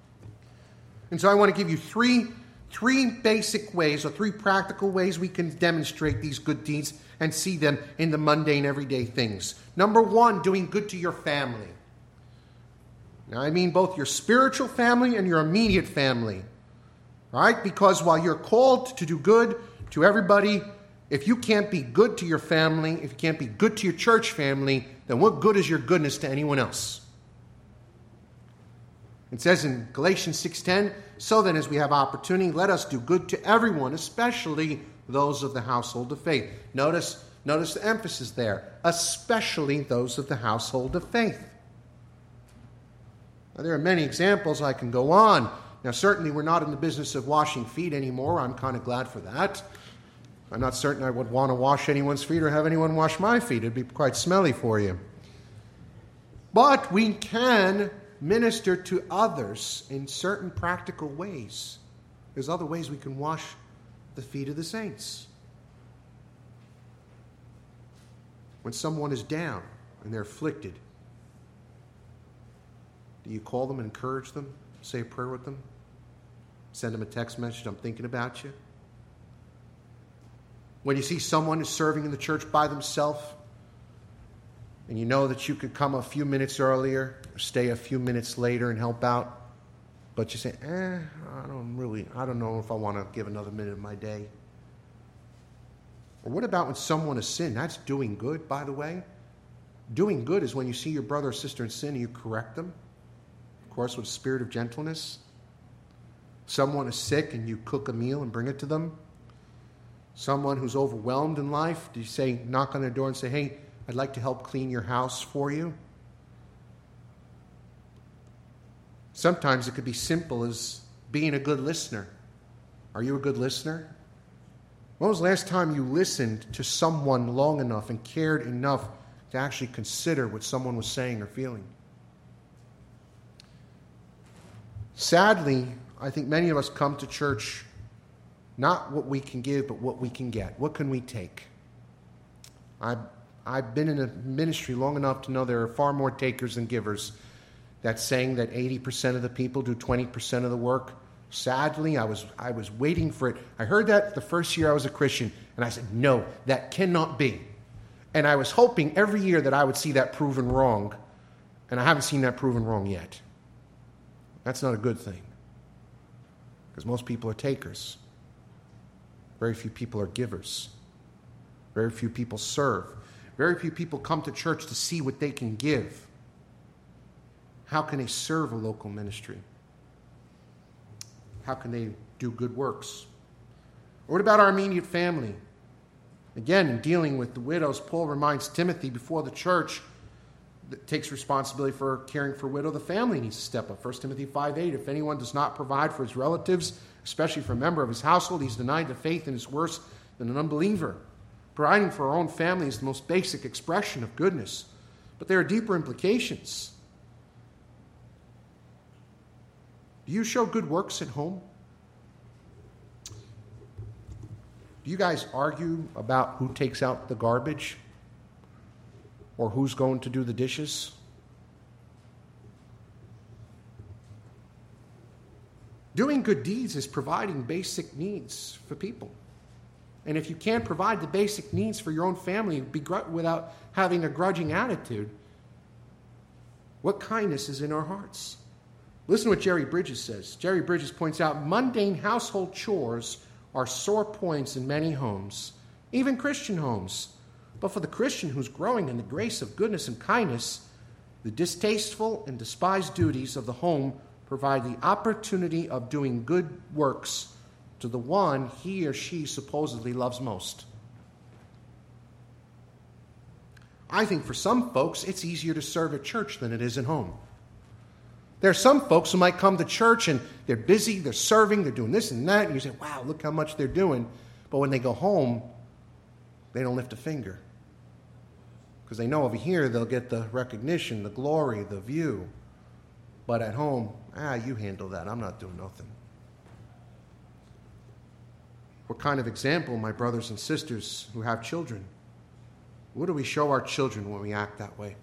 And so I want to give you three, three basic ways, or three practical ways we can demonstrate these good deeds and see them in the mundane everyday things. Number one, doing good to your family. Now, I mean both your spiritual family and your immediate family. All right? Because while you're called to do good to everybody, if you can't be good to your family, if you can't be good to your church family, then what good is your goodness to anyone else? It says in Galatians six ten, so then as we have opportunity, let us do good to everyone, especially those of the household of faith. Notice, notice the emphasis there, especially those of the household of faith. Now, there are many examples I can go on. Now, certainly we're not in the business of washing feet anymore. I'm kind of glad for that. I'm not certain I would want to wash anyone's feet or have anyone wash my feet. It'd be quite smelly for you. But we can minister to others in certain practical ways. There's other ways we can wash the feet of the saints. When someone is down and they're afflicted, do you call them and encourage them? Say a prayer with them? Send them a text message, I'm thinking about you? When you see someone who's serving in the church by themselves, and you know that you could come a few minutes earlier, or stay a few minutes later and help out, but you say, eh, I don't really, I don't know if I want to give another minute of my day. Or what about when someone has sinned? That's doing good, by the way. Doing good is when you see your brother or sister in sin and you correct them, of course, with a spirit of gentleness. Someone is sick and you cook a meal and bring it to them. Someone who's overwhelmed in life, do you say, knock on their door and say, hey, I'd like to help clean your house for you? Sometimes it could be simple as being a good listener. Are you a good listener? When was the last time you listened to someone long enough and cared enough to actually consider what someone was saying or feeling? Sadly, I think many of us come to church not what we can give, but what we can get. What can we take? I've, I've been in a ministry long enough to know there are far more takers than givers. That's saying that eighty percent of the people do twenty percent of the work. Sadly, I was I was waiting for it. I heard that the first year I was a Christian, and I said, no, that cannot be. And I was hoping every year that I would see that proven wrong, and I haven't seen that proven wrong yet. That's not a good thing, because most people are takers. Very few people are givers. Very few people serve. Very few people come to church to see what they can give. How can they serve a local ministry? How can they do good works? Or what about our immediate family? Again, in dealing with the widows, Paul reminds Timothy before the church that takes responsibility for caring for a widow, the family needs to step up. First Timothy five eight, if anyone does not provide for his relatives, especially for a member of his household, he's denied the faith and is worse than an unbeliever. Providing for our own family is the most basic expression of goodness. But there are deeper implications. Do you show good works at home? Do you guys argue about who takes out the garbage? Or who's going to do the dishes? Doing good deeds is providing basic needs for people. And if you can't provide the basic needs for your own family without having a grudging attitude, what kindness is in our hearts? Listen to what Jerry Bridges says. Jerry Bridges points out, mundane household chores are sore points in many homes, even Christian homes. But for the Christian who's growing in the grace of goodness and kindness, the distasteful and despised duties of the home provide the opportunity of doing good works to the one he or she supposedly loves most. I think for some folks, it's easier to serve at church than it is at home. There are some folks who might come to church and they're busy, they're serving, they're doing this and that, and you say, wow, look how much they're doing. But when they go home, they don't lift a finger. Because they know over here they'll get the recognition, the glory, the view. But at home, ah, you handle that. I'm not doing nothing. What kind of example, my brothers and sisters who have children? What do we show our children when we act that way?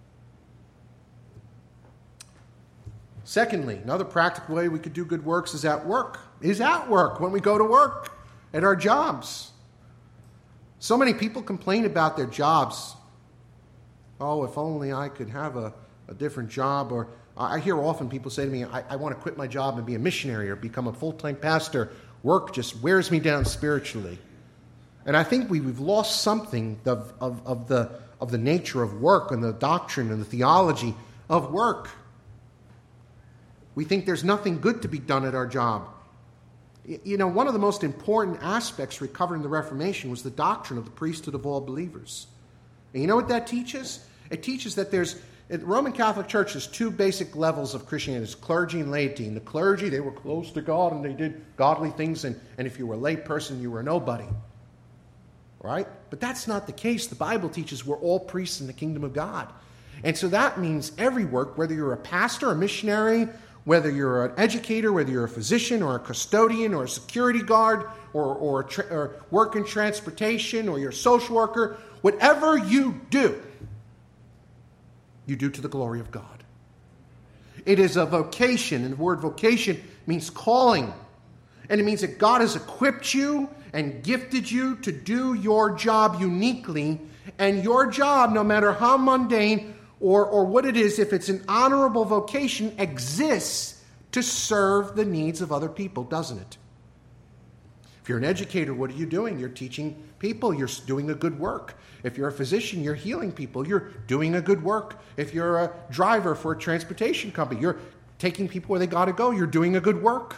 Secondly, another practical way we could do good works is at work. Is at work, when we go to work, at our jobs. So many people complain about their jobs. Oh, if only I could have a, a different job, or I hear often people say to me, I, I want to quit my job and be a missionary or become a full-time pastor. Work just wears me down spiritually. And I think we, we've lost something of, of, of, the, of the nature of work and the doctrine and the theology of work. We think there's nothing good to be done at our job. You know, one of the most important aspects recovered in the Reformation was the doctrine of the priesthood of all believers. And you know what that teaches? It teaches that there's, in the Roman Catholic Church, there's two basic levels of Christianity. There's clergy and laity. And the clergy, they were close to God and they did godly things. And, and if you were a lay person, you were a nobody. Right? But that's not the case. The Bible teaches we're all priests in the kingdom of God. And so that means every work, whether you're a pastor, a missionary, whether you're an educator, whether you're a physician or a custodian or a security guard or, or, tra- or work in transportation or you're a social worker, whatever you do, you do to the glory of God. It is a vocation, and the word vocation means calling. And it means that God has equipped you and gifted you to do your job uniquely. And your job, no matter how mundane or, or what it is, if it's an honorable vocation, exists to serve the needs of other people, doesn't it? If you're an educator, what are you doing? You're teaching people. You're doing a good work. If you're a physician, you're healing people. You're doing a good work. If you're a driver for a transportation company, you're taking people where they got to go. You're doing a good work.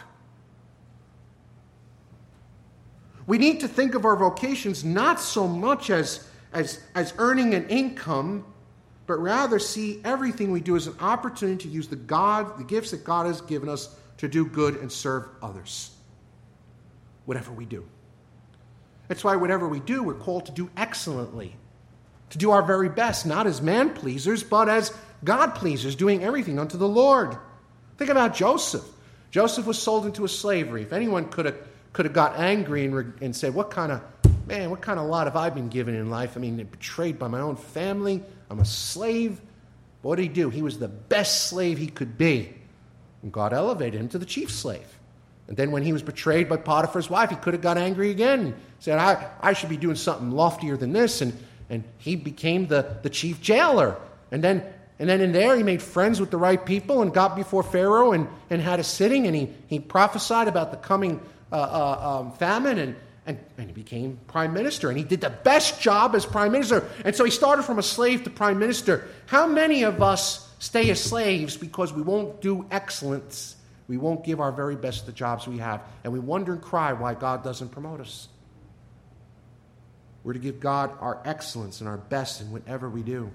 We need to think of our vocations not so much as, as, as earning an income, but rather see everything we do as an opportunity to use the God, the gifts that God has given us to do good and serve others. Whatever we do. That's why whatever we do, we're called to do excellently. To do our very best, not as man-pleasers, but as God-pleasers, doing everything unto the Lord. Think about Joseph. Joseph was sold into a slavery. If anyone could have could have got angry and, and said, what kind of, man, what kind of lot have I been given in life? I mean, betrayed by my own family. I'm a slave. What did he do? He was the best slave he could be. And God elevated him to the chief slave. And then when he was betrayed by Potiphar's wife, he could have got angry again and said, I, I should be doing something loftier than this. And, and he became the, the chief jailer. And then and then in there he made friends with the right people and got before Pharaoh and, and had a sitting. And he, he prophesied about the coming uh, uh, um, famine. And, and, and he became prime minister. And he did the best job as prime minister. And so he started from a slave to prime minister. How many of us stay as slaves because we won't do excellence? We won't give our very best to the jobs we have. And we wonder and cry why God doesn't promote us. We're to give God our excellence and our best in whatever we do.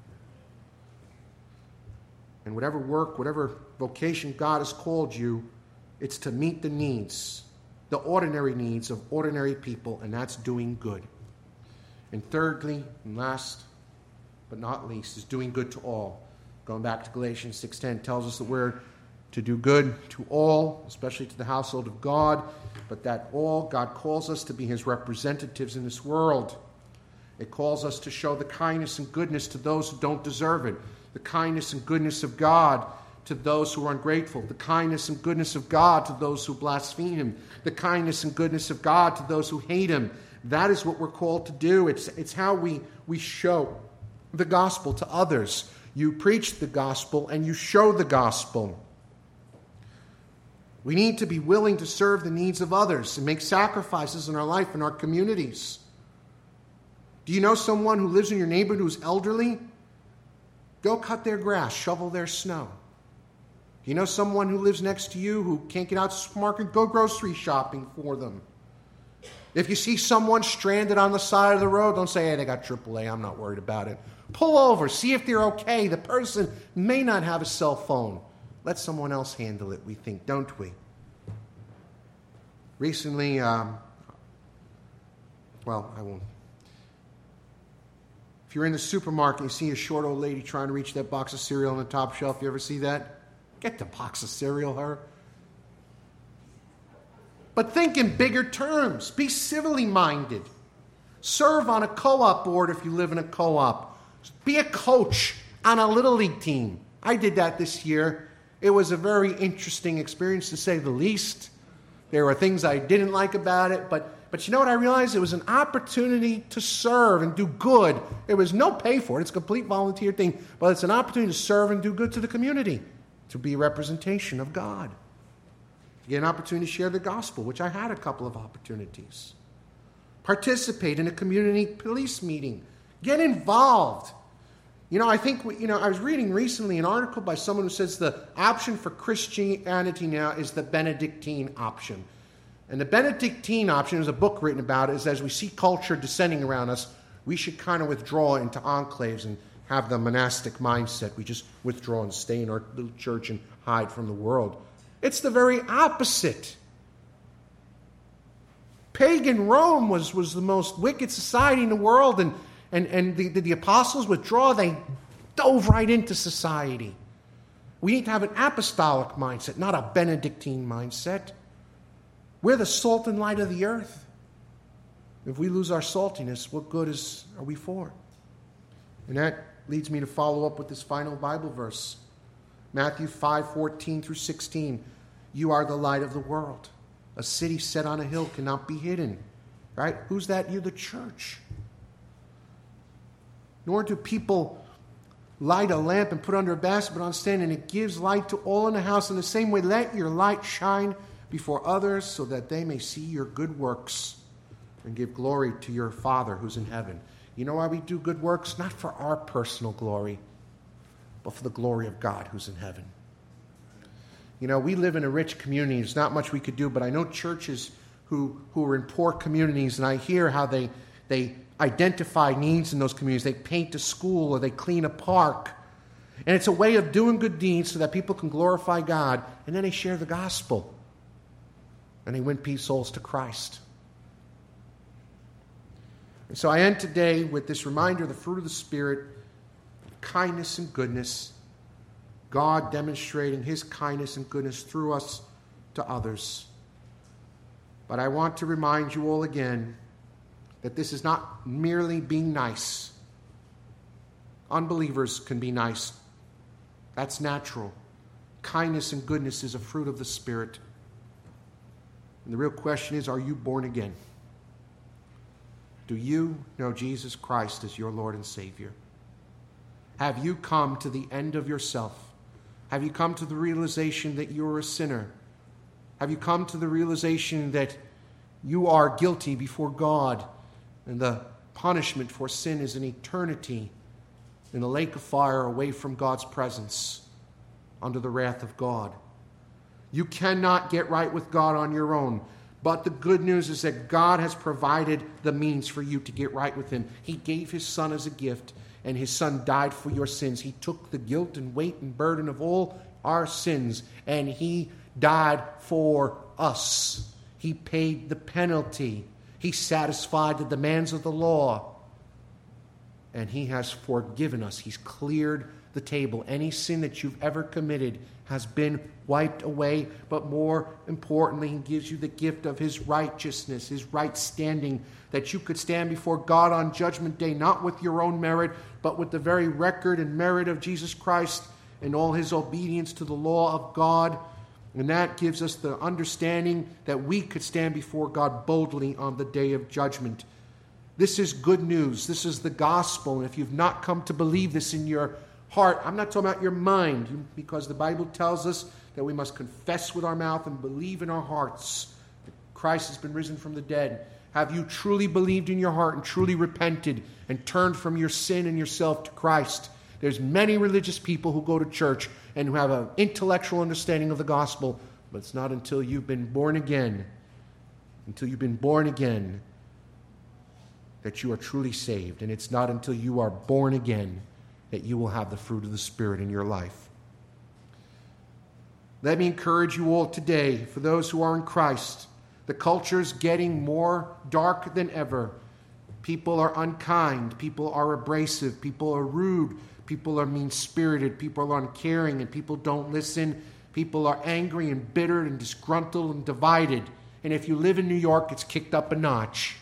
And whatever work, whatever vocation God has called you, it's to meet the needs, the ordinary needs of ordinary people, and that's doing good. And thirdly, and last but not least, is doing good to all. Going back to Galatians six ten tells us that we're to do good to all, especially to the household of God, but that all, God calls us to be his representatives in this world. It calls us to show the kindness and goodness to those who don't deserve it, the kindness and goodness of God to those who are ungrateful, the kindness and goodness of God to those who blaspheme him, the kindness and goodness of God to those who hate him. That is what we're called to do. It's, it's how we, we show the gospel to others. You preach the gospel and you show the gospel. We need to be willing to serve the needs of others and make sacrifices in our life and our communities. Do you know someone who lives in your neighborhood who's elderly? Go cut their grass, shovel their snow. Do you know someone who lives next to you who can't get out to the supermarket? Go grocery shopping for them. If you see someone stranded on the side of the road, don't say, hey, they got triple A, I'm not worried about it. Pull over, see if they're okay. The person may not have a cell phone. Let someone else handle it, we think, don't we? Recently, um, well, I won't. If you're in the supermarket and you see a short old lady trying to reach that box of cereal on the top shelf, you ever see that? Get the box of cereal, her. But think in bigger terms. Be civilly minded. Serve on a co-op board if you live in a co-op. Be a coach on a little league team. I did that this year. It was a very interesting experience, to say the least. There were things I didn't like about it, but but you know what I realized? It was an opportunity to serve and do good. There was no pay for it. It's a complete volunteer thing, but it's an opportunity to serve and do good to the community. to be a representation of God. Get an opportunity to share the gospel, which I had a couple of opportunities. Participate in a community police meeting. Get involved. You know, I think, you know, I was reading recently an article by someone who says the option for Christianity now is the Benedictine option. And the Benedictine option, there's a book written about it, is as we see culture descending around us, we should kind of withdraw into enclaves and have the monastic mindset. We just withdraw and stay in our little church and hide from the world. It's the very opposite. Pagan Rome was, was the most wicked society in the world, and, and, and the, the, the apostles withdraw, they dove right into society. We need to have an apostolic mindset, not a Benedictine mindset. We're the salt and light of the earth. If we lose our saltiness, what good is are we for? And that leads me to follow up with this final Bible verse. Matthew five, fourteen through sixteen. You are the light of the world. A city set on a hill cannot be hidden. Right? Who's that? You're the church. Nor do people light a lamp and put under a basket, but on a stand, and it gives light to all in the house. In the same way, let your light shine before others so that they may see your good works and give glory to your Father who's in heaven. You know why we do good works? Not for our personal glory, but for the glory of God who's in heaven. You know, we live in a rich community. There's not much we could do, but I know churches who, who are in poor communities, and I hear how they, they identify needs in those communities. They paint a school or they clean a park. And it's a way of doing good deeds so that people can glorify God, and then they share the gospel. And they win peace souls to Christ. And so I end today with this reminder of the fruit of the Spirit, kindness and goodness, God demonstrating his kindness and goodness through us to others. But I want to remind you all again that this is not merely being nice. Unbelievers can be nice. That's natural. Kindness and goodness is a fruit of the Spirit. And the real question is, are you born again? Do you know Jesus Christ as your Lord and Savior? Have you come to the end of yourself? Have you come to the realization that you're a sinner? Have you come to the realization that you are guilty before God, and the punishment for sin is an eternity in a lake of fire away from God's presence, under the wrath of God? You cannot get right with God on your own. But the good news is that God has provided the means for you to get right with him. He gave his Son as a gift, and his Son died for your sins. He took the guilt and weight and burden of all our sins, and he died for us. He paid the penalty. He satisfied the demands of the law, and he has forgiven us. He's cleared the table. Any sin that you've ever committed has been wiped away, but more importantly, he gives you the gift of his righteousness, his right standing, that you could stand before God on Judgment Day, not with your own merit, but with the very record and merit of Jesus Christ and all his obedience to the law of God. And that gives us the understanding that we could stand before God boldly on the day of judgment. This is good news. This is the gospel. And if you've not come to believe this in your heart, I'm not talking about your mind, because the Bible tells us that we must confess with our mouth and believe in our hearts that Christ has been risen from the dead. Have you truly believed in your heart and truly repented and turned from your sin and yourself to Christ? There's many religious people who go to church and who have an intellectual understanding of the gospel, but it's not until you've been born again, until you've been born again, that you are truly saved. And it's not until you are born again that you will have the fruit of the Spirit in your life. Let me encourage you all today, for those who are in Christ, the culture is getting more dark than ever. People are unkind. People are abrasive. People are rude. People are mean-spirited. People are uncaring, and people don't listen. People are angry and bitter and disgruntled and divided. And if you live in New York, it's kicked up a notch.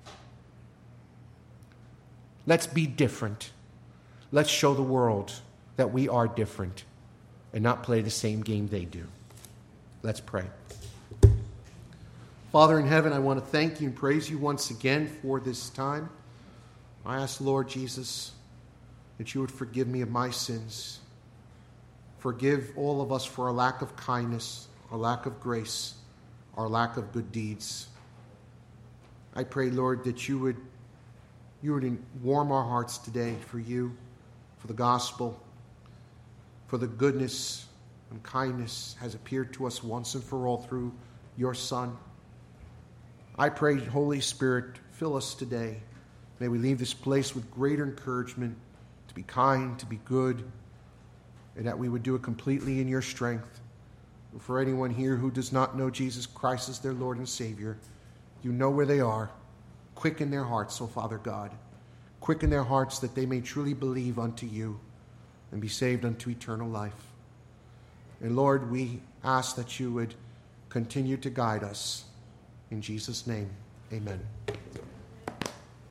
Let's be different. Let's show the world that we are different and not play the same game they do. Let's pray. Father in heaven, I want to thank you and praise you once again for this time. I ask, Lord Jesus, that you would forgive me of my sins. Forgive all of us for our lack of kindness, our lack of grace, our lack of good deeds. I pray, Lord, that you would, you would warm our hearts today for you, for the gospel, for the goodness and kindness has appeared to us once and for all through your Son. I pray, Holy Spirit, fill us today. May we leave this place with greater encouragement to be kind, to be good, and that we would do it completely in your strength. For anyone here who does not know Jesus Christ as their Lord and Savior, you know where they are. Quicken their hearts, O Father God. Quicken their hearts that they may truly believe unto you and be saved unto eternal life. And Lord, we ask that you would continue to guide us. In Jesus' name, amen.